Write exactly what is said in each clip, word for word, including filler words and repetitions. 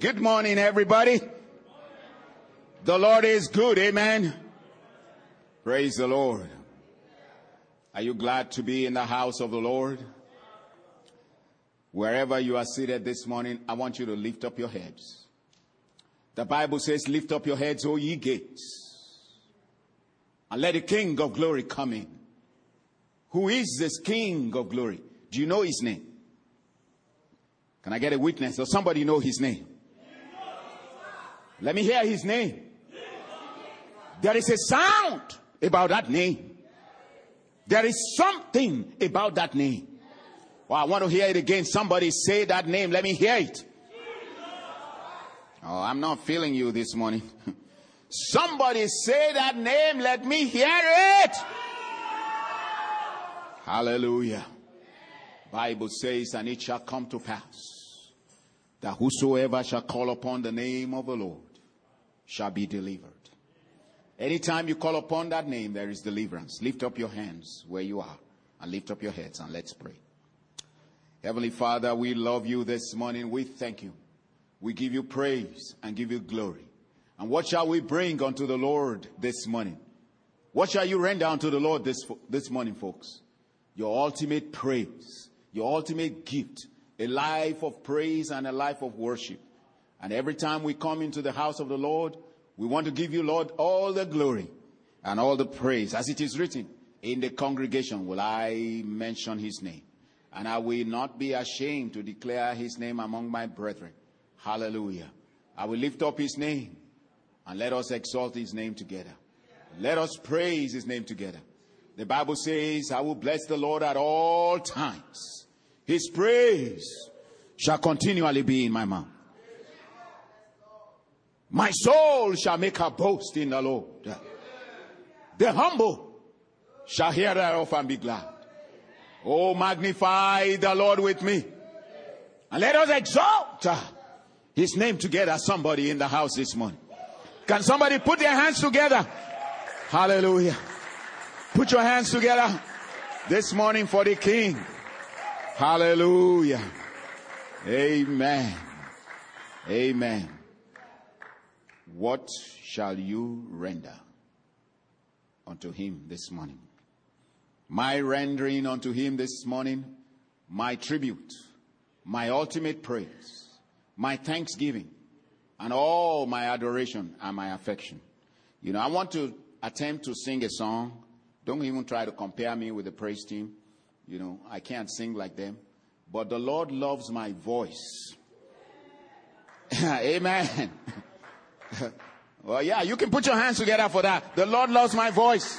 Good morning, everybody. The Lord is good. Amen. Praise the Lord. Are you glad to be in the house of the Lord? Wherever you are seated this morning, I want you to lift up your heads. The Bible says, lift up your heads, O ye gates, and let the King of glory come in. Who is this King of glory? Do you know his name? Can I get a witness? Does somebody know his name? Let me hear his name. There is a sound about that name. There is something about that name. Well, I want to hear it again. Somebody say that name. Let me hear it. Oh, I'm not feeling you this morning. Somebody say that name. Let me hear it. Hallelujah. Bible says, and it shall come to pass that whosoever shall call upon the name of the Lord shall be delivered. Anytime you call upon that name, there is deliverance. Lift up your hands where you are and lift up your heads and let's pray. Heavenly Father, we love you this morning. We thank you. We give you praise and give you glory. And what shall we bring unto the Lord this morning? What shall you render unto the Lord this, this morning, folks? Your ultimate praise, your ultimate gift, a life of praise and a life of worship. And every time we come into the house of the Lord, we want to give you, Lord, all the glory and all the praise. As it is written, in the congregation will I mention his name. And I will not be ashamed to declare his name among my brethren. Hallelujah. I will lift up his name and let us exalt his name together. Let us praise his name together. The Bible says, I will bless the Lord at all times. His praise shall continually be in my mouth. My soul shall make her boast in the Lord. The humble shall hear thereof and be glad. Oh, magnify the Lord with me. And let us exalt his name together. Somebody in the house this morning. Can somebody put their hands together? Hallelujah. Put your hands together this morning for the King. Hallelujah. Amen. Amen. What shall you render unto him this morning? My rendering unto him this morning, my tribute, my ultimate praise, my thanksgiving, and all my adoration and my affection. You know, I want to attempt to sing a song. Don't even try to compare me with the praise team. You know, I can't sing like them. But the Lord loves my voice. Amen. Well, yeah, you can put your hands together for that. The Lord loves my voice.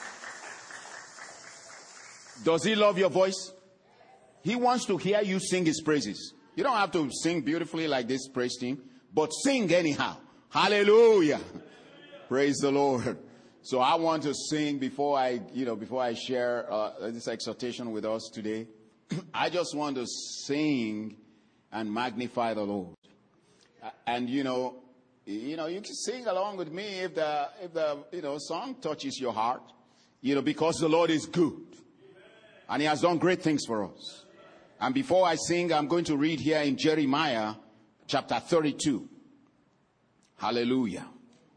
Does he love your voice? He wants to hear you sing his praises. You don't have to sing beautifully like this praise team, but sing anyhow. Hallelujah. Praise the Lord. So I want to sing before I, you know, before I share uh, this exhortation with us today. I just want to sing and magnify the Lord. Uh, and you know, you know, you can sing along with me if the if the you know song touches your heart. You know, because the Lord is good, and he has done great things for us. And before I sing, I'm going to read here in Jeremiah chapter thirty-two. Hallelujah.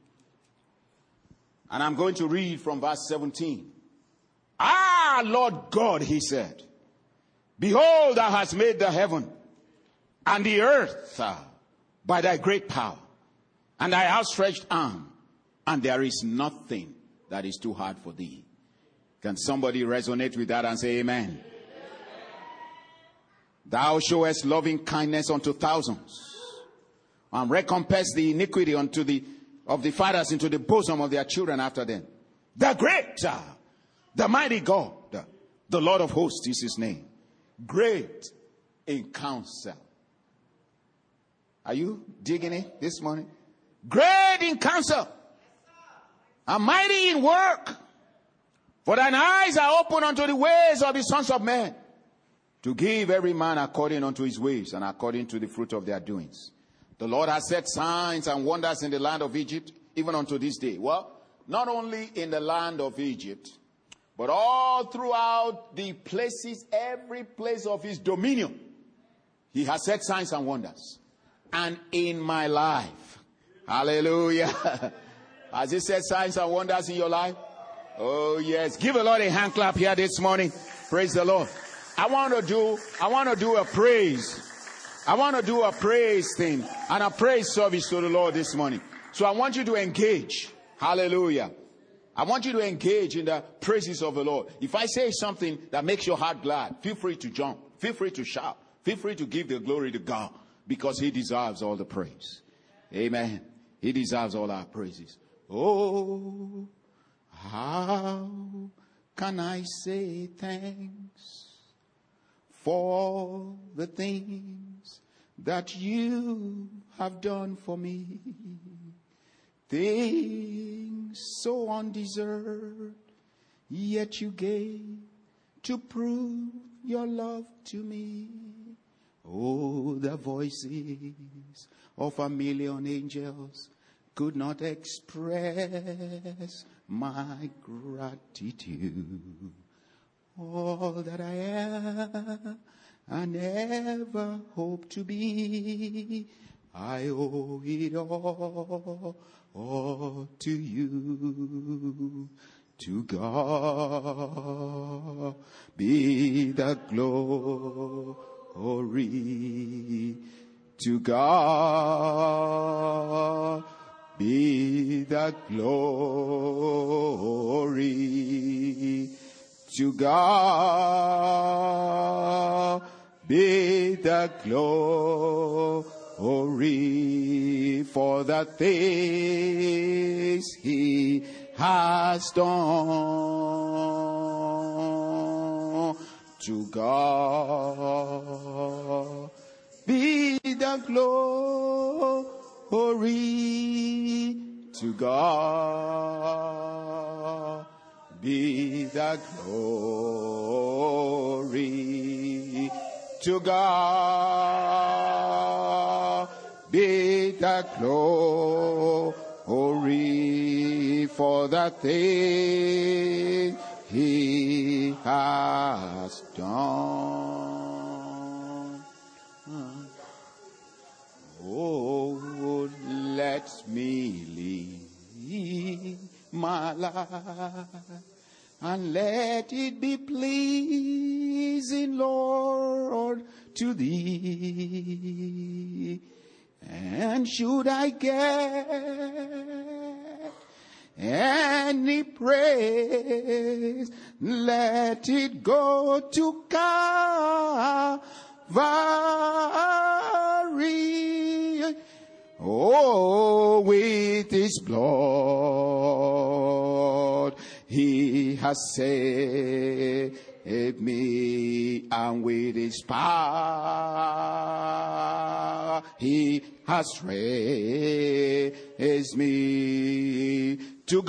And I'm going to read from verse seventeen. Ah, Lord God, he said, behold, thou hast made the heaven and the earth uh, by thy great power and thy outstretched arm, and there is nothing that is too hard for thee. Can somebody resonate with that and say amen? Amen. Thou showest loving kindness unto thousands, and recompense the iniquity unto the of the fathers into the bosom of their children after them. The great, uh, the mighty God, uh, the Lord of hosts is his name. Great in counsel. Are you digging it this morning? Great in counsel, and mighty in work. For thine eyes are open unto the ways of the sons of men, to give every man according unto his ways and according to the fruit of their doings. The Lord has set signs and wonders in the land of Egypt, even unto this day. Well, not only in the land of Egypt, but all throughout the places, every place of his dominion, he has set signs and wonders. and in my life. Hallelujah. Has he said signs and wonders in your life? Oh, yes. Give the Lord a hand clap here this morning. Praise the Lord. I want to do, I want to do a praise. I want to do a praise thing and a praise service to the Lord this morning. So I want you to engage. Hallelujah. I want you to engage in the praises of the Lord. If I say something that makes your heart glad, feel free to jump. Feel free to shout. Feel free to give the glory to God, because he deserves all the praise. Amen. He deserves all our praises. Oh, how can I say thanks for all the things that you have done for me? Things so undeserved, yet you gave to prove your love to me. Oh, the voices of a million angels could not express my gratitude. All that I am and ever hope to be, I owe it all, all to you. To God be the glory. To God be the glory. To God be the glory for the things he has done. To God be the glory. To God be the glory. To God be the glory for the thing he has done. Oh, let me live my life and let it be pleasing, Lord, to thee. And should I get any praise, let it go to Calvary. Oh, with his blood he has saved me, and with his power he has raised me. To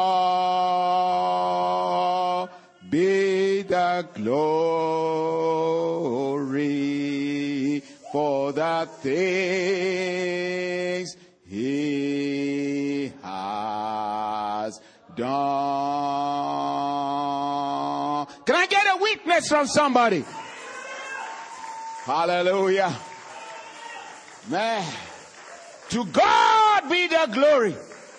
God be the glory for the things he has done. Can I get a witness from somebody? Hallelujah. Man, to God be the glory.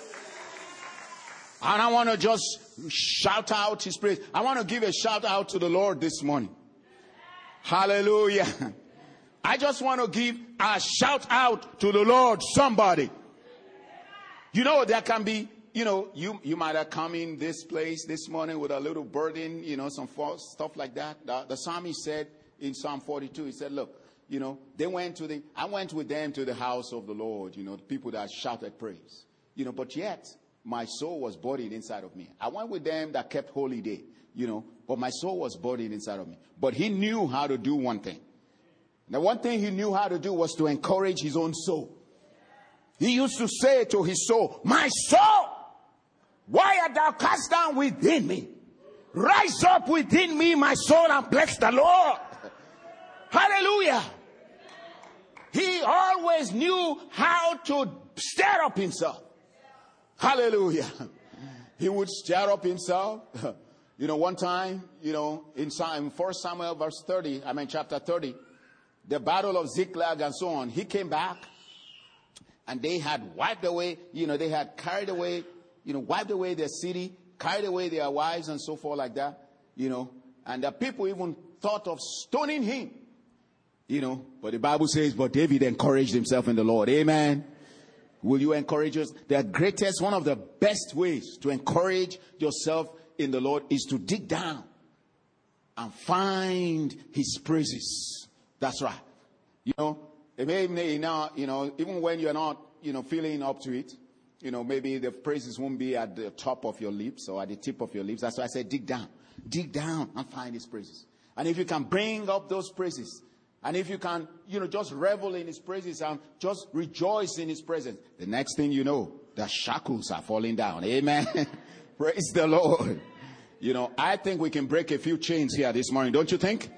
And I want to just shout out his praise. I want to give a shout out to the Lord this morning. Hallelujah. I just want to give a shout out to the Lord, somebody. You know, there can be, you know, you, you might have come in this place this morning with a little burden, you know, some false stuff like that. The, the psalmist said in Psalm forty-two, he said, look, you know, they went to the, I went with them to the house of the Lord, you know, the people that shouted praise, you know, but yet my soul was burdened inside of me. I went with them that kept holy day, you know, but my soul was burdened inside of me. But he knew how to do one thing. The one thing he knew how to do was to encourage his own soul. He used to say to his soul, my soul, why art thou cast down within me? Rise up within me, my soul, and bless the Lord. Hallelujah. He always knew how to stir up himself. Hallelujah. He would stir up himself. You know, one time, you know, in First Samuel verse thirty, I mean chapter thirty, the battle of Ziklag and so on, he came back and they had wiped away, you know, they had carried away, you know, wiped away their city, carried away their wives and so forth like that, you know, and the people even thought of stoning him, you know, but the Bible says, but David encouraged himself in the Lord. Amen. Will you encourage us? The greatest, one of the best ways to encourage yourself in the Lord is to dig down and find his praises. That's right. You know, it may, may now, you know, even when you're not, you know, feeling up to it, you know, maybe the praises won't be at the top of your lips or at the tip of your lips. That's why I said dig down. Dig down and find his praises. And if you can bring up those praises, and if you can, you know, just revel in his praises and just rejoice in his presence, the next thing you know, the shackles are falling down. Amen. Praise the Lord. You know, I think we can break a few chains here this morning, don't you think?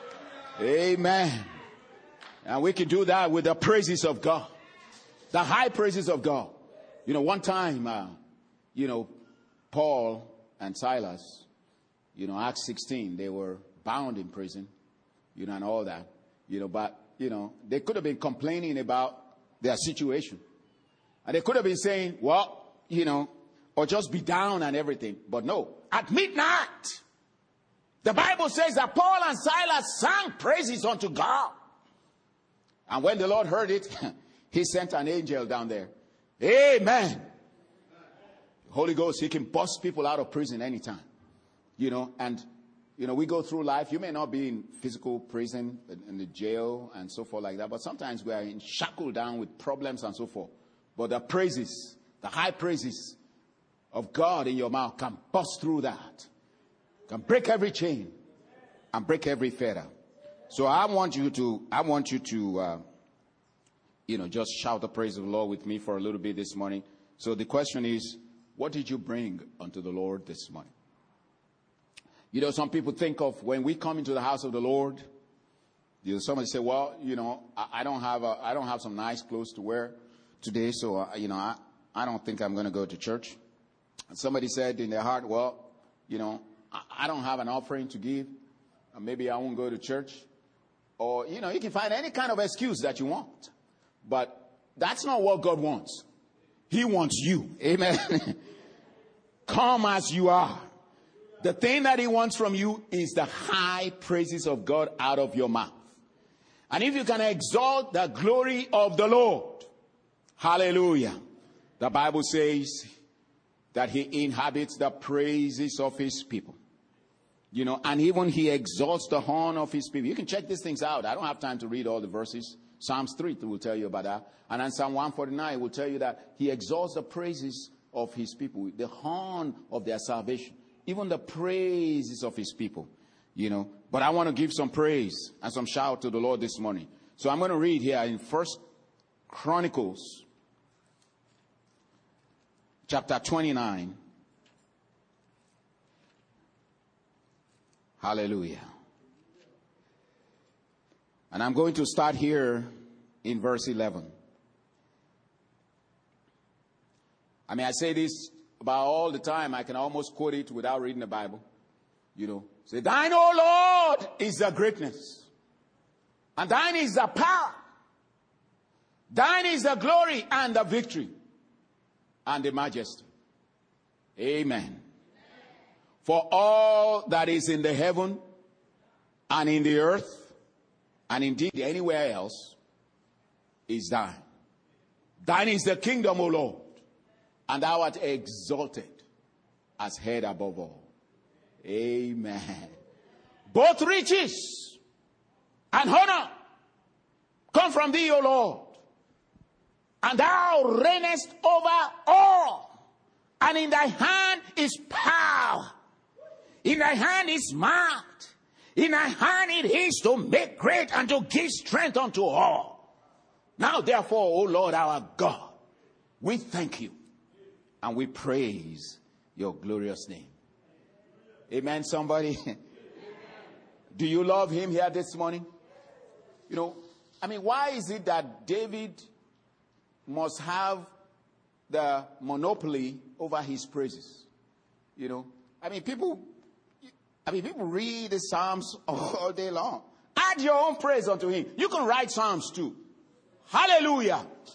Amen. And we can do that with the praises of God. The high praises of God. You know, one time, uh, you know, Paul and Silas, you know, Acts sixteen, they were bound in prison, you know, and all that. You know, but, you know, they could have been complaining about their situation. And they could have been saying, well, you know, or just be down and everything. But no, at midnight, the Bible says that Paul and Silas sang praises unto God. And when the Lord heard it, he sent an angel down there. Amen. Holy Ghost, he can bust people out of prison anytime. You know, and you know, we go through life. You may not be in physical prison, in the jail and so forth like that. But sometimes we are in shackled down with problems and so forth. But the praises, the high praises of God in your mouth can bust through that. Can break every chain and break every fetter. So I want you to, I want you to, uh, you know, just shout the praise of the Lord with me for a little bit this morning. So the question is, what did you bring unto the Lord this morning? You know, some people think of when we come into the house of the Lord, you know, somebody say, well, you know, I, I don't have a, I don't have some nice clothes to wear today. So, uh, you know, I, I don't think I'm going to go to church. And somebody said in their heart, well, you know, I, I don't have an offering to give. Or maybe I won't go to church. Or, you know, you can find any kind of excuse that you want. But that's not what God wants. He wants you. Amen. Come as you are. The thing that he wants from you is the high praises of God out of your mouth. And if you can exalt the glory of the Lord, hallelujah. The Bible says that he inhabits the praises of his people. You know, and even he exalts the horn of his people. You can check these things out. I don't have time to read all the verses. Psalms three will tell you about that. And then Psalm one forty-nine will tell you that he exalts the praises of his people, the horn of their salvation. Even the praises of his people, you know. But I want to give some praise and some shout to the Lord this morning. So I'm going to read here in First Chronicles, chapter twenty-nine. Hallelujah. And I'm going to start here in verse eleven. I mean, I say this about all the time. I can almost quote it without reading the Bible. You know, say, thine, O Lord, is the greatness. And thine is the power. Thine is the glory and the victory and the majesty. Amen. For all that is in the heaven and in the earth and indeed anywhere else is thine. Thine is the kingdom, O Lord, and thou art exalted as head above all. Amen. Both riches and honor come from thee, O Lord, and thou reignest over all, and in thy hand is power. In thy hand is might. In thy hand it is to make great and to give strength unto all. Now therefore, O Lord our God, we thank you and we praise your glorious name. Amen, somebody? Do you love him here this morning? You know, I mean, why is it that David must have the monopoly over his praises? You know, I mean, people... I mean, people read the Psalms all day long. Add your own praise unto him. You can write Psalms too. Hallelujah.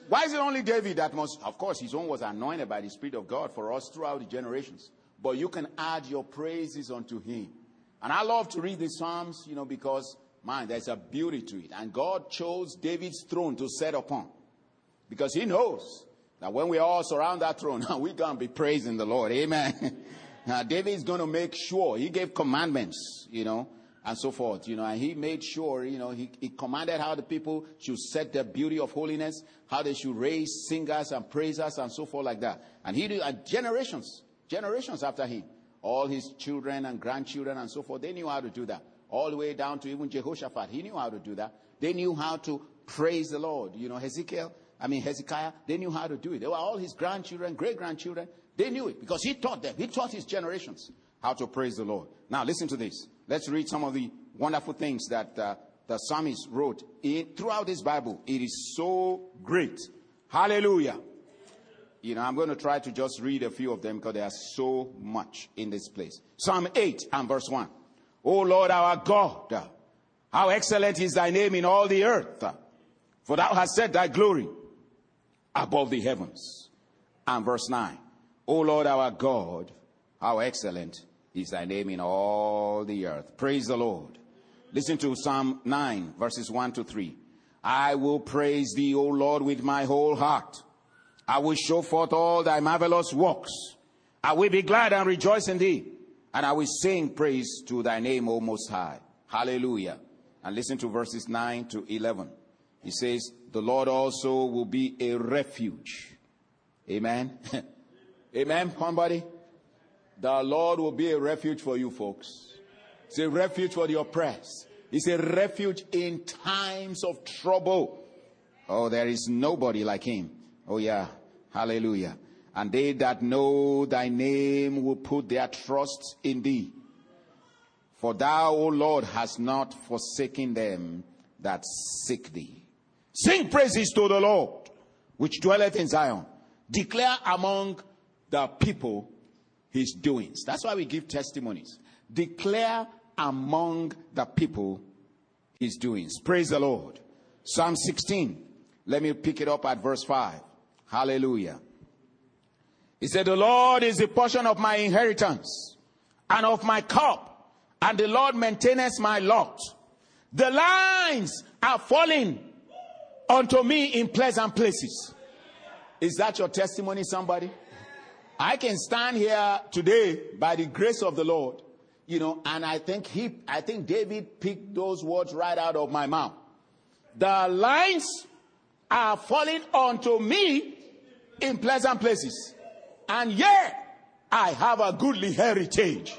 Why is it only David that must? Of course, his own was anointed by the Spirit of God for us throughout the generations. But you can add your praises unto him. And I love to read the Psalms, you know, because, man, there's a beauty to it. And God chose David's throne to set upon. Because he knows that when we all surround that throne, we're going to be praising the Lord. Amen. Now, David is going to make sure. He gave commandments, you know, and so forth, you know, and he made sure, you know, he, he commanded how the people should set the beauty of holiness, how they should raise singers and praisers and so forth like that. And he did, and generations, generations after him, all his children and grandchildren and so forth, they knew how to do that. All the way down to even Jehoshaphat, he knew how to do that. They knew how to praise the Lord. You know, Hezekiah, I mean, Hezekiah, they knew how to do it. They were all his grandchildren, great-grandchildren. They knew it because he taught them. He taught his generations how to praise the Lord. Now, listen to this. Let's read some of the wonderful things that uh, the psalmist wrote in, throughout this Bible. It is so great. Hallelujah. You know, I'm going to try to just read a few of them because there are so much in this place. Psalm eight and verse one. O Lord our God, how excellent is thy name in all the earth. For thou hast set thy glory above the heavens. And verse nine. O Lord our God, how excellent is thy name in all the earth. Praise the Lord. Listen to Psalm nine, verses one to three. I will praise thee, O Lord, with my whole heart. I will show forth all thy marvelous works. I will be glad and rejoice in thee. And I will sing praise to thy name, O Most High. Hallelujah. And listen to verses nine to eleven. He says, the Lord also will be a refuge. Amen. Amen, somebody. The Lord will be a refuge for you folks. It's a refuge for the oppressed. It's a refuge in times of trouble. Oh, there is nobody like him. Oh, yeah. Hallelujah. And they that know thy name will put their trust in thee. For thou, O Lord, hast not forsaken them that seek thee. Sing praises to the Lord, which dwelleth in Zion. Declare among the people his doings. That's why we give testimonies. Declare among the people his doings. Praise the Lord. Psalm sixteen. Let me pick it up at verse five. Hallelujah. He said, the Lord is the portion of my inheritance and of my cup, and the Lord maintaineth my lot. The lines are falling unto me in pleasant places. Is that your testimony, somebody? I can stand here today by the grace of the Lord, you know, and I think he, I think David picked those words right out of my mouth. The lines are falling unto me in pleasant places, and yet I have a goodly heritage.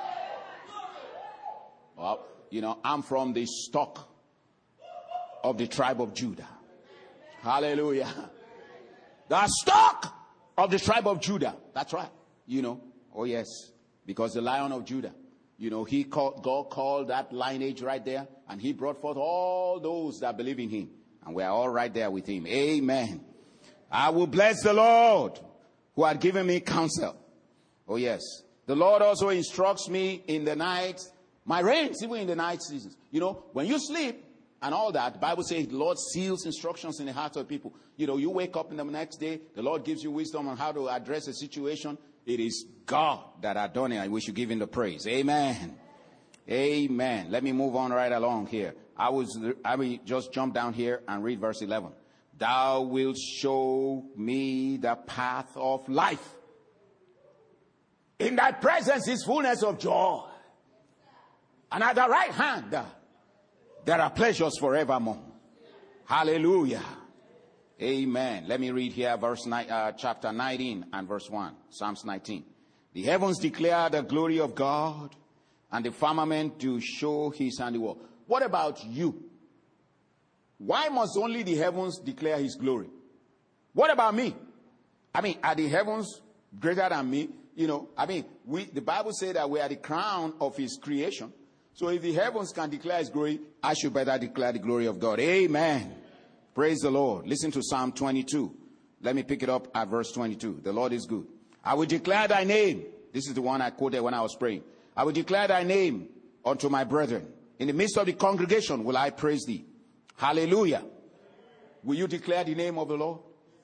Well, you know, I'm from the stock of the tribe of Judah. Hallelujah. The stock of the tribe of Judah. That's right. You know, oh yes, because the Lion of Judah, you know, he called, God called that lineage right there, and he brought forth all those that believe in him. And we are all right there with him. Amen. I will bless the Lord who had given me counsel. Oh yes. The Lord also instructs me in the night, my reins, even in the night seasons. You know, when you sleep and all that, the Bible says the Lord seals instructions in the hearts of people. You know, you wake up in the next day, the Lord gives you wisdom on how to address a situation. It is God that had done it, and we should give him the praise. Amen. Amen. Let me move on right along here. I was, I will just jump down here and read verse eleven. Thou wilt show me the path of life. In thy presence is fullness of joy. And at the right hand, there are pleasures forevermore. Hallelujah. Amen. Let me read here verse nine, uh, chapter nineteen and verse one. Psalms nineteen. The heavens declare the glory of God, and the firmament do show his handiwork. What about you? Why must only the heavens declare his glory? What about me? I mean, are the heavens greater than me? You know, I mean, we, the Bible says that we are the crown of his creation. So if the heavens can declare his glory, I should better declare the glory of God. Amen. Praise the Lord. Listen to Psalm twenty-two. Let me pick it up at verse twenty-two. The Lord is good. I will declare thy name. This is the one I quoted when I was praying. I will declare thy name unto my brethren. In the midst of the congregation will I praise thee. Hallelujah. Will you declare the name of the Lord?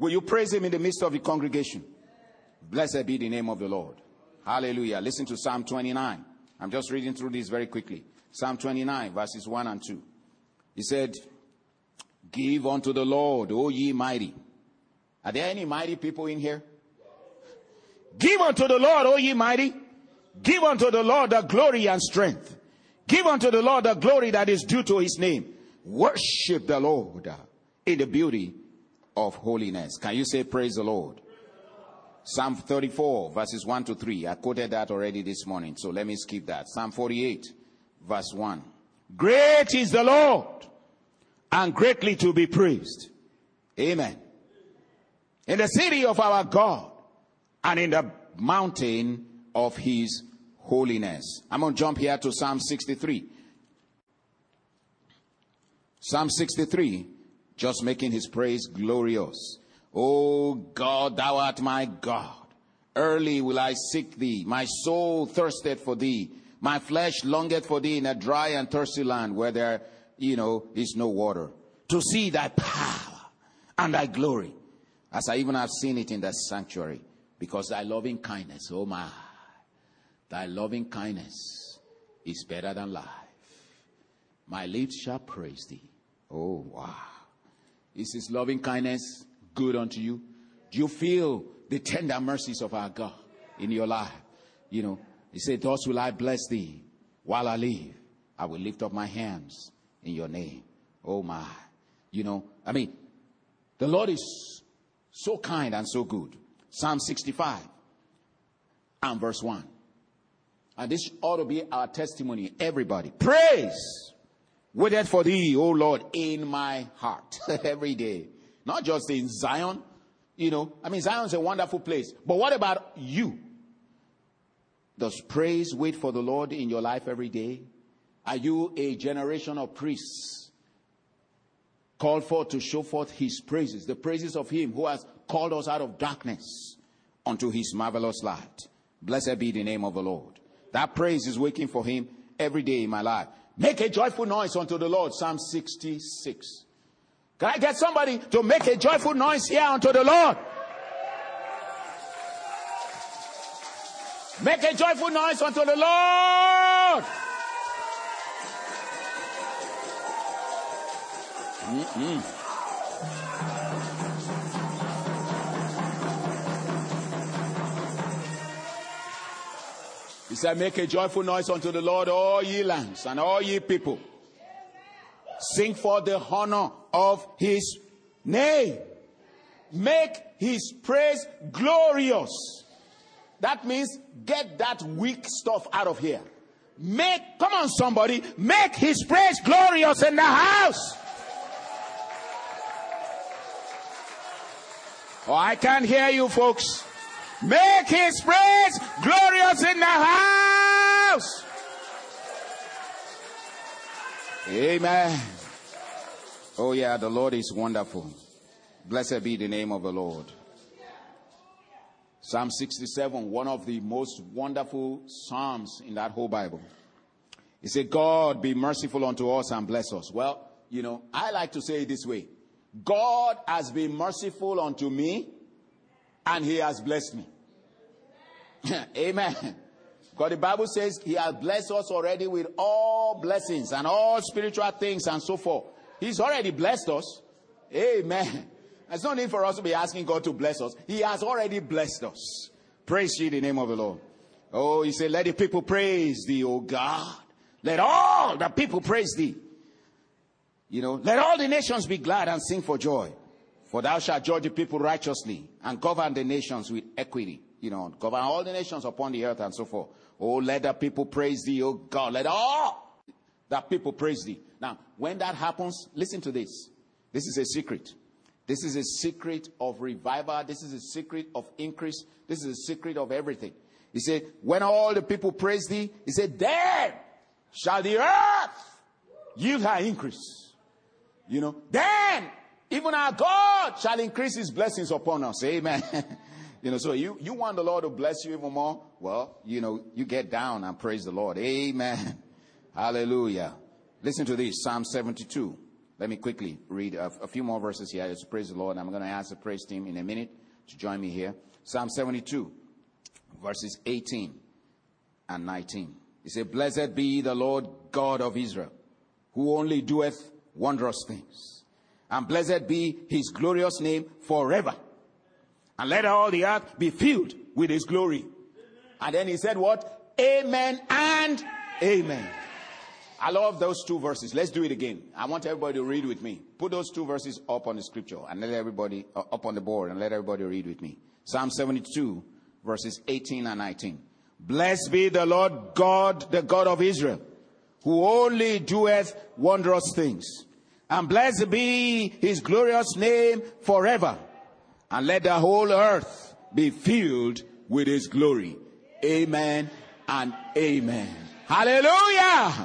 Will you praise him in the midst of the congregation? Blessed be the name of the Lord. Hallelujah. Listen to Psalm twenty-nine. I'm just reading through this very quickly. Psalm twenty-nine, verses one and two. He said, give unto the Lord, O ye mighty. Are there any mighty people in here? Give unto the Lord, O ye mighty. Give unto the Lord the glory and strength. Give unto the Lord the glory that is due to his name. Worship the Lord in the beauty of holiness. Can you say praise the Lord? Psalm thirty-four, verses one to three. I quoted that already this morning, so let me skip that. Psalm forty-eight, verse one. Great is the Lord, and greatly to be praised. Amen. In the city of our God, and in the mountain of his holiness. I'm going to jump here to Psalm sixty-three. Psalm sixty-three, just making his praise glorious. O God, thou art my God. Early will I seek thee. My soul thirsteth for thee. My flesh longeth for thee in a dry and thirsty land where there, you know, is no water. To see thy power and thy glory, as I even have seen it in the sanctuary. Because thy loving kindness, oh my, thy loving kindness is better than life. My lips shall praise thee. Oh, wow. Is his loving kindness good unto you? Do you feel the tender mercies of our God in your life? You know, he said, thus will I bless thee while I live. I will lift up my hands in your name. Oh my. You know, I mean, the Lord is so kind and so good. Psalm sixty-five and verse one. And this ought to be our testimony. Everybody, praise waiteth for thee, O Lord, in my heart. Every day. Not just in Zion. You know, I mean, Zion's a wonderful place. But what about you? Does praise wait for the Lord in your life every day? Are you a generation of priests called forth to show forth his praises, the praises of him who has called us out of darkness unto his marvelous light? Blessed be the name of the Lord. That praise is waiting for him every day in my life. Make a joyful noise unto the Lord. Psalm sixty-six. Can I get somebody to make a joyful noise here unto the Lord? Make a joyful noise unto the Lord. Mm-mm. He said, make a joyful noise unto the Lord, all ye lands and all ye people. Sing for the honor of his name. Make his praise glorious. That means get that weak stuff out of here. Make, come on somebody, make his praise glorious in the house. Oh, I can't hear you folks. Make his praise glorious in the house. Amen. Oh yeah, the Lord is wonderful. Blessed be the name of the Lord. Psalm sixty-seven, one of the most wonderful psalms in that whole Bible. He said, God be merciful unto us and bless us. Well, you know, I like to say it this way. God has been merciful unto me and he has blessed me. Amen. Because the Bible says he has blessed us already with all blessings and all spiritual things and so forth. He's already blessed us. Amen. There's no need for us to be asking God to bless us. He has already blessed us. Praise ye the name of the Lord. Oh, he said, let the people praise thee, O God. Let all the people praise thee. You know, let all the nations be glad and sing for joy. For thou shalt judge the people righteously and govern the nations with equity. You know, govern all the nations upon the earth and so forth. Oh, let the people praise thee, O God. Let all the people praise thee. Now, when that happens, listen to this. This is a secret. This is a secret of revival. This is a secret of increase. This is a secret of everything. He said, when all the people praise thee, he said, then shall the earth yield her increase. You know, then even our God shall increase his blessings upon us. Amen. You know, so you, you want the Lord to bless you even more? Well, you know, you get down and praise the Lord. Amen. Hallelujah. Listen to this, Psalm seventy-two. Let me quickly read a, a few more verses here. Just praise the Lord. I'm going to ask the praise team in a minute to join me here. Psalm seventy-two, verses eighteen and nineteen. He said, blessed be the Lord God of Israel, who only doeth wondrous things. And blessed be his glorious name forever. And let all the earth be filled with his glory. And then he said what? Amen and amen. I love those two verses. Let's do it again. I want everybody to read with me. Put those two verses up on the scripture and let everybody uh, up on the board and let everybody read with me. Psalm seventy-two, verses eighteen and nineteen. Blessed be the Lord God, the God of Israel, who only doeth wondrous things. And blessed be his glorious name forever. And let the whole earth be filled with his glory. Amen and amen. Hallelujah.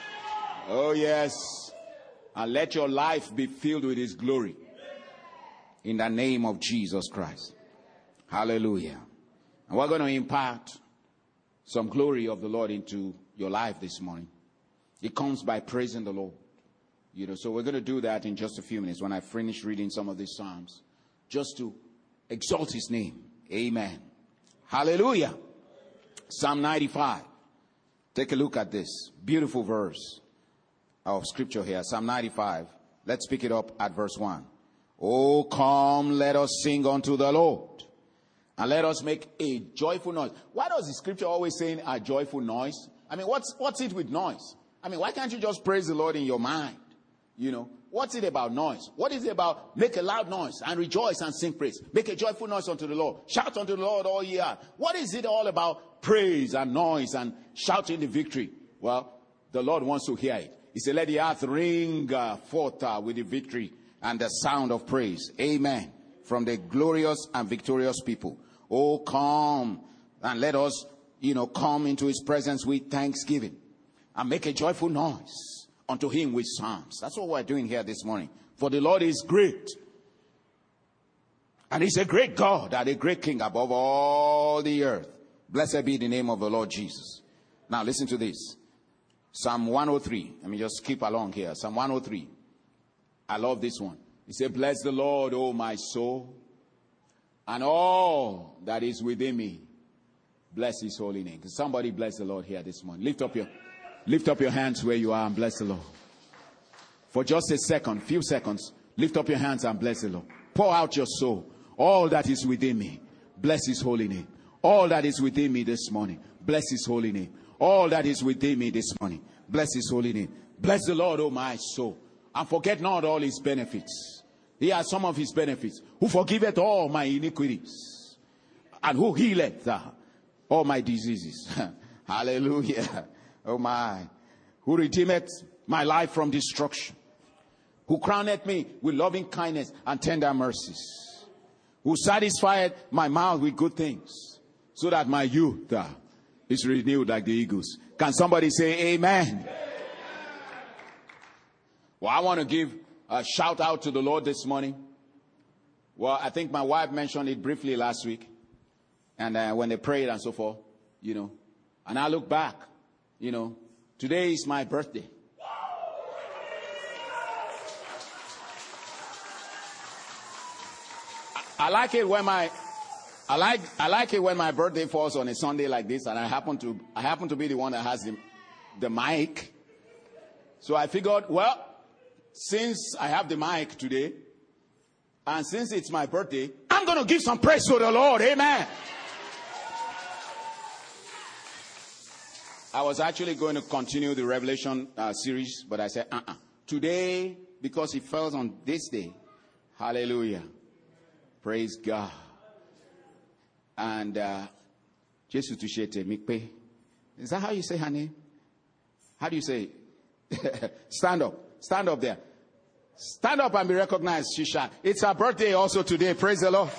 Oh yes. And let your life be filled with his glory. In the name of Jesus Christ. Hallelujah. And we're going to impart some glory of the Lord into your life this morning. It comes by praising the Lord. You know, so we're going to do that in just a few minutes when I finish reading some of these Psalms. Just to exalt his name. Amen. Hallelujah. Psalm ninety-five. Take a look at this beautiful verse of scripture here. Psalm ninety-five. Let's pick it up at verse one. Oh, come, let us sing unto the Lord. And let us make a joyful noise. Why does the scripture always say a joyful noise? I mean, what's, what's it with noise? I mean, why can't you just praise the Lord in your mind? You know, what's it about noise? What is it about make a loud noise and rejoice and sing praise? Make a joyful noise unto the Lord. Shout unto the Lord all year. What is it all about praise and noise and shouting the victory? Well, the Lord wants to hear it. He said, let the earth ring uh, forth uh, with the victory and the sound of praise. Amen. From the glorious and victorious people. Oh, come and let us, you know, come into his presence with thanksgiving and make a joyful noise unto him with psalms. That's what we're doing here this morning. For the Lord is great. And he's a great God and a great King above all the earth. Blessed be the name of the Lord Jesus. Now listen to this. Psalm one oh three. Let me just skip along here. Psalm one oh three. I love this one. He said, bless the Lord, O my soul, and all that is within me. Bless his holy name. Can somebody bless the Lord here this morning? Lift up your Lift up your hands where you are and bless the Lord. For just a second, few seconds, lift up your hands and bless the Lord. Pour out your soul. All that is within me, bless his holy name. All that is within me this morning, bless his holy name. All that is within me this morning, bless his holy name. Bless the Lord, O my soul, and forget not all his benefits. Here are some of his benefits. Who forgiveth all my iniquities, and who healeth uh, all my diseases. Hallelujah. Oh my, who redeemeth my life from destruction, who crowneth me with loving kindness and tender mercies, who satisfieth my mouth with good things, so that my youth uh, is renewed like the eagles. Can somebody say amen? Amen. Well, I want to give a shout out to the Lord this morning. Well, I think my wife mentioned it briefly last week, and uh, when they prayed and so forth, you know, and I look back. You know, today is my birthday. I, I like it when my I like I like it when my birthday falls on a Sunday like this, and I happen to I happen to be the one that has the the mic. So I figured, well, since I have the mic today, and since it's my birthday, I'm going to give some praise to the Lord. Amen. I was actually going to continue the Revelation uh, series, but I said, uh-uh. Today, because it falls on this day, hallelujah, praise God. And, uh, Jesus Tushete Mikpe. Is that how you say her name? How do you say it? Stand up. Stand up there. Stand up and be recognized, Shisha. It's her birthday also today. Praise the Lord.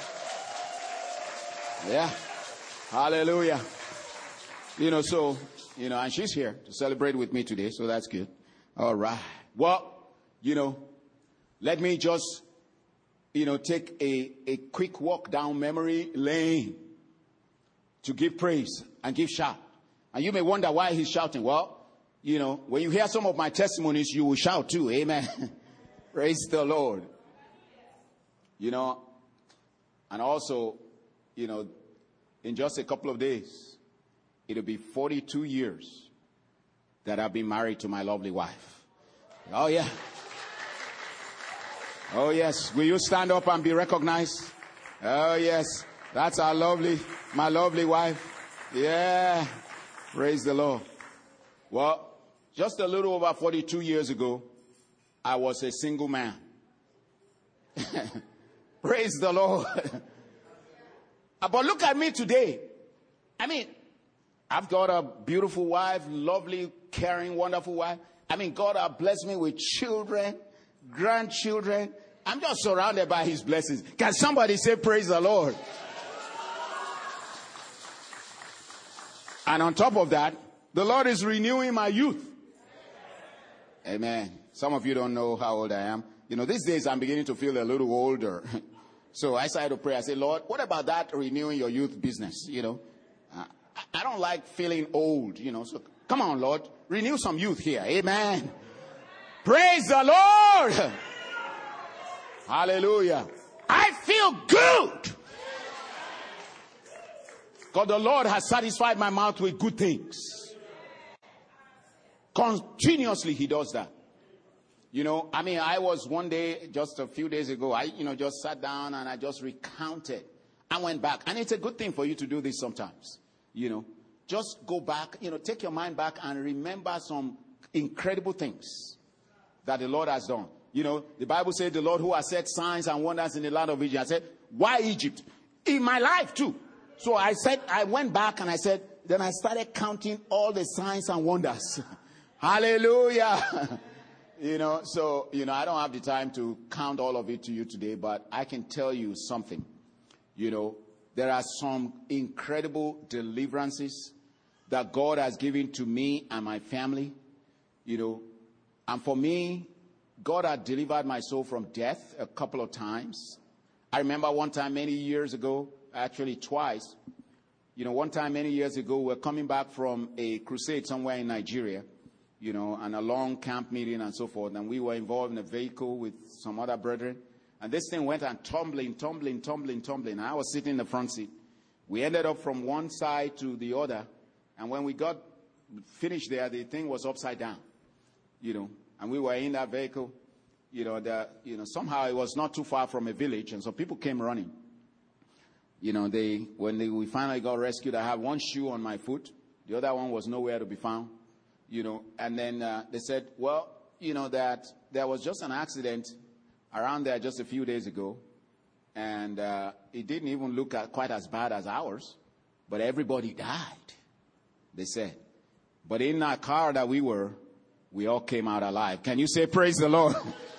Yeah. Hallelujah. You know, so... You know, and she's here to celebrate with me today, so that's good. All right. Well, you know, let me just, you know, take a, a quick walk down memory lane to give praise and give shout. And you may wonder why he's shouting. Well, you know, when you hear some of my testimonies, you will shout too. Amen. Praise the Lord. You know, and also, you know, in just a couple of days, it'll be forty-two years that I've been married to my lovely wife. Oh, yeah. Oh, yes. Will you stand up and be recognized? Oh, yes. That's our lovely, my lovely wife. Yeah. Praise the Lord. Well, just a little over forty-two years ago, I was a single man. Praise the Lord. But look at me today. I mean, I've got a beautiful wife, lovely, caring, wonderful wife. I mean, God has blessed me with children, grandchildren. I'm just surrounded by his blessings. Can somebody say praise the Lord? And on top of that, the Lord is renewing my youth. Amen. Some of you don't know how old I am. You know, these days I'm beginning to feel a little older. So I started to pray. I said, Lord, what about that renewing your youth business? You know, uh, I don't like feeling old, you know. So come on, Lord, renew some youth here. Amen. Praise the Lord. Hallelujah. I feel good. God, the Lord has satisfied my mouth with good things. Continuously he does that. You know, I mean, I was one day, just a few days ago, I, you know, just sat down and I just recounted. I went back. And it's a good thing for you to do this sometimes. You know, just go back, you know, take your mind back and remember some incredible things that the Lord has done. You know, the Bible said the Lord who has set signs and wonders in the land of Egypt. I said, why Egypt? In my life too. So I said, I went back and I said, then I started counting all the signs and wonders. Hallelujah. You know, so, you know, I don't have the time to count all of it to you today, but I can tell you something. You know, there are some incredible deliverances that God has given to me and my family. You know, and for me, God had delivered my soul from death a couple of times. I remember one time many years ago, actually twice. You know, one time many years ago, we were coming back from a crusade somewhere in Nigeria. You know, and a long camp meeting and so forth. And we were involved in a vehicle with some other brethren. And this thing went on tumbling, tumbling, tumbling, tumbling. And I was sitting in the front seat. We ended up from one side to the other. And when we got finished there, the thing was upside down. You know, and we were in that vehicle. You know, the, you know, somehow it was not too far from a village. And so people came running. You know, they when they, we finally got rescued, I had one shoe on my foot. The other one was nowhere to be found. You know, and then uh, they said, well, you know, that there was just an accident around there just a few days ago. And uh, it didn't even look at quite as bad as ours. But everybody died, they said. But in that car that we were, we all came out alive. Can you say praise the Lord?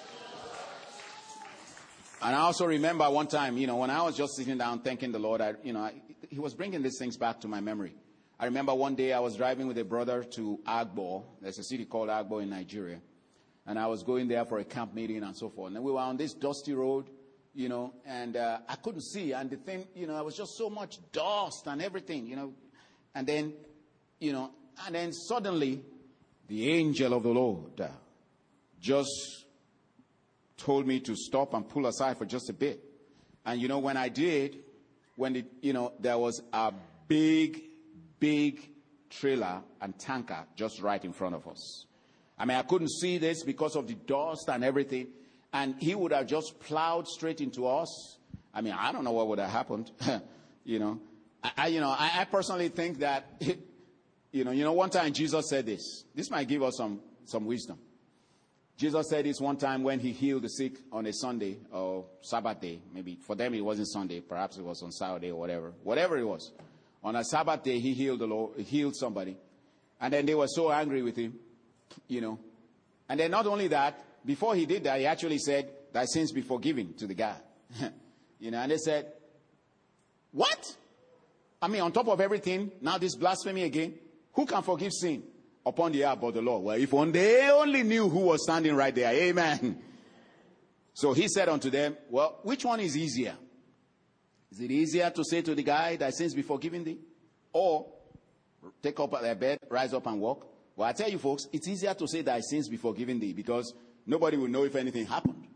And I also remember one time, you know, when I was just sitting down thanking the Lord, I, you know, I, he was bringing these things back to my memory. I remember one day I was driving with a brother to Agbo. There's a city called Agbo in Nigeria. And I was going there for a camp meeting and so forth. And we were on this dusty road, you know, and uh, I couldn't see. And the thing, you know, there was just so much dust and everything, you know. And then, you know, and then suddenly the angel of the Lord uh, just told me to stop and pull aside for just a bit. And, you know, when I did, when, the, you know, there was a big... big trailer and tanker just right in front of us. I mean, I couldn't see this because of the dust and everything. And he would have just plowed straight into us. I mean, I don't know what would have happened. you know, I, I, you know, I, I personally think that, you know, you know, one time Jesus said this. This might give us some, some wisdom. Jesus said this one time when he healed the sick on a Sunday or Sabbath day. Maybe for them it wasn't Sunday. Perhaps it was on Saturday or whatever. Whatever it was. On a Sabbath day, he healed the Lord, healed somebody. And then they were so angry with him, you know. And then not only that, before he did that, he actually said, thy sins be forgiven to the guy. you know, and they said, what? I mean, on top of everything, now this blasphemy again. Who can forgive sin upon the earth but the Lord? Well, if they only knew who was standing right there. Amen. So he said unto them, well, which one is easier? Is it easier to say to the guy, thy sins be forgiven thee? Or take up their bed, rise up and walk? Well, I tell you folks, it's easier to say thy sins be forgiven thee because nobody will know if anything happened.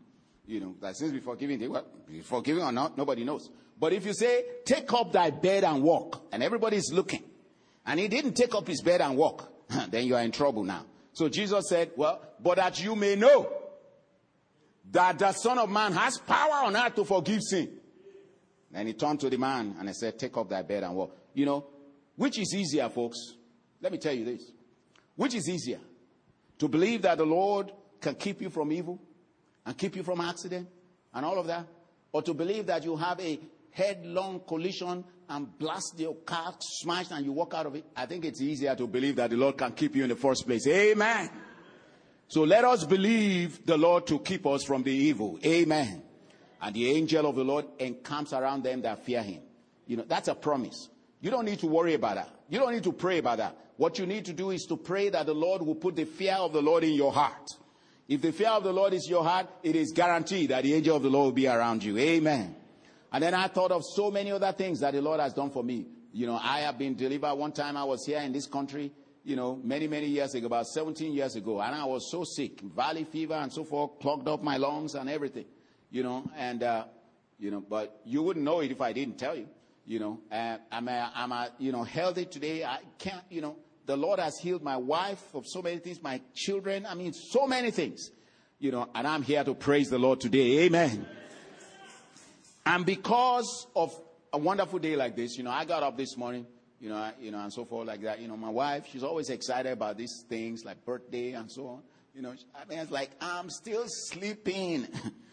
You know, that since be forgiven, well, be forgiven or not, nobody knows. But if you say, take up thy bed and walk, and everybody's looking, and he didn't take up his bed and walk, then you are in trouble now. So Jesus said, well, but that you may know that the Son of Man has power on earth to forgive sin. Then he turned to the man and he said, take up thy bed and walk. You know, which is easier, folks? Let me tell you this. Which is easier? To believe that the Lord can keep you from evil and keep you from accident and all of that? Or to believe that you have a headlong collision and blast your car smashed and you walk out of it? I think it's easier to believe that the Lord can keep you in the first place. Amen. So let us believe the Lord to keep us from the evil. Amen. And the angel of the Lord encamps around them that fear him. You know, that's a promise. You don't need to worry about that. You don't need to pray about that. What you need to do is to pray that the Lord will put the fear of the Lord in your heart. If the fear of the Lord is your heart, it is guaranteed that the angel of the Lord will be around you. Amen. And then I thought of so many other things that the Lord has done for me. You know, I have been delivered. One time I was here in this country, you know, many, many years ago, about seventeen years ago. And I was so sick, valley fever and so forth, clogged up my lungs and everything, you know. And, uh, you know, but you wouldn't know it if I didn't tell you, you know. And I'm, a, I'm a, you know, healthy today. I can't, you know, the Lord has healed my wife of so many things, my children. I mean, so many things, you know, and I'm here to praise the Lord today. Amen. And because of a wonderful day like this, you know, I got up this morning, you know, you know, and so forth like that. You know, my wife, she's always excited about these things like birthday and so on. You know, I mean, it's like, I'm still sleeping.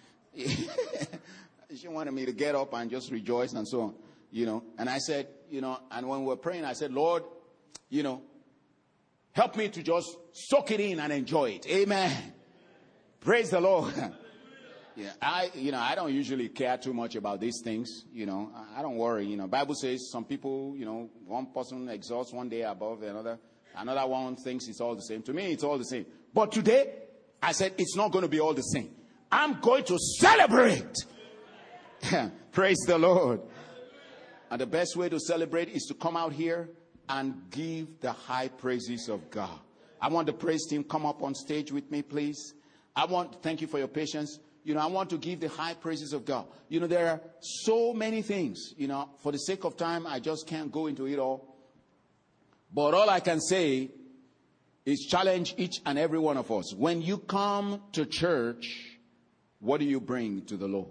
She wanted me to get up and just rejoice and so on, you know. And I said, you know, and when we were praying, I said, Lord, you know, help me to just soak it in and enjoy it. Amen. Praise the Lord. Yeah, I, you know, I don't usually care too much about these things. You know, I don't worry. You know, Bible says some people, you know, one person exalts one day above another. Another one thinks it's all the same. To me, it's all the same. But today, I said it's not going to be all the same. I'm going to celebrate. Praise the Lord. And the best way to celebrate is to come out here and give the high praises of God. I want the praise team come up on stage with me, please. I want to thank you for your patience. You know, I want to give the high praises of God. You know, there are so many things, you know, for the sake of time, I just can't go into it all. But all I can say is challenge each and every one of us. When you come to church, what do you bring to the Lord?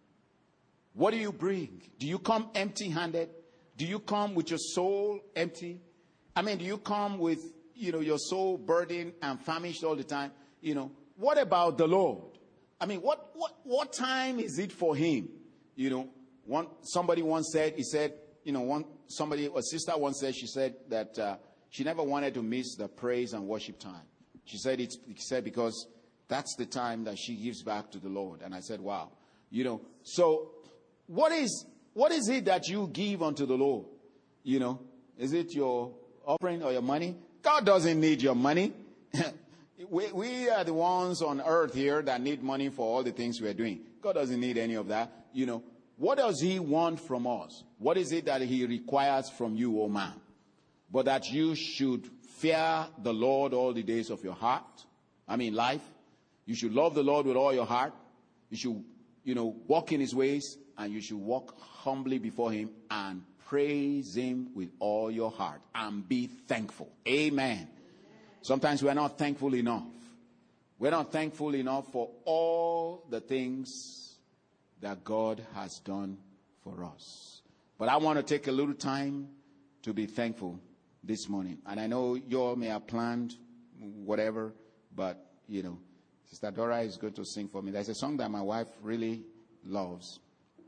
What do you bring? Do you come empty-handed? Do you come with your soul empty? I mean, do you come with, you know, your soul burdened and famished all the time? You know, what about the Lord? I mean, what, what, what time is it for him? You know, one, somebody once said, he said, you know, one, somebody, a sister once said, she said that uh, she never wanted to miss the praise and worship time. She said, it's, she said, because that's the time that she gives back to the Lord. And I said, wow, you know, so what is, what is it that you give unto the Lord? You know, is it your offering or your money? God doesn't need your money. We, we are the ones on earth here that need money for all the things we are doing. God doesn't need any of that. You know, what does he want from us? What is it that he requires from you, O man? But that you should fear the Lord all the days of your heart. I mean, life. You should love the Lord with all your heart. You should, you know, walk in his ways. And you should walk humbly before him and praise him with all your heart. And be thankful. Amen. Sometimes we're not thankful enough. We're not thankful enough for all the things that God has done for us. But I want to take a little time to be thankful this morning. And I know you all may have planned whatever, but, you know, Sister Dora is going to sing for me. There's a song that my wife really loves.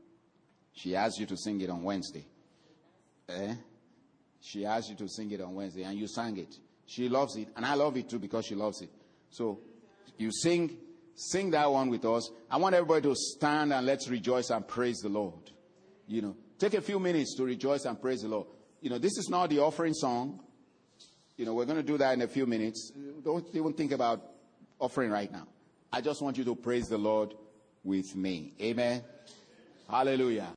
She asked you to sing it on Wednesday. Eh? She asked you to sing it on Wednesday, and you sang it. She loves it, and I love it too because she loves it. So you sing, sing that one with us. I want everybody to stand and let's rejoice and praise the Lord. You know, take a few minutes to rejoice and praise the Lord. You know, this is not the offering song. You know, we're going to do that in a few minutes. Don't even think about offering right now. I just want you to praise the Lord with me. Amen. Hallelujah.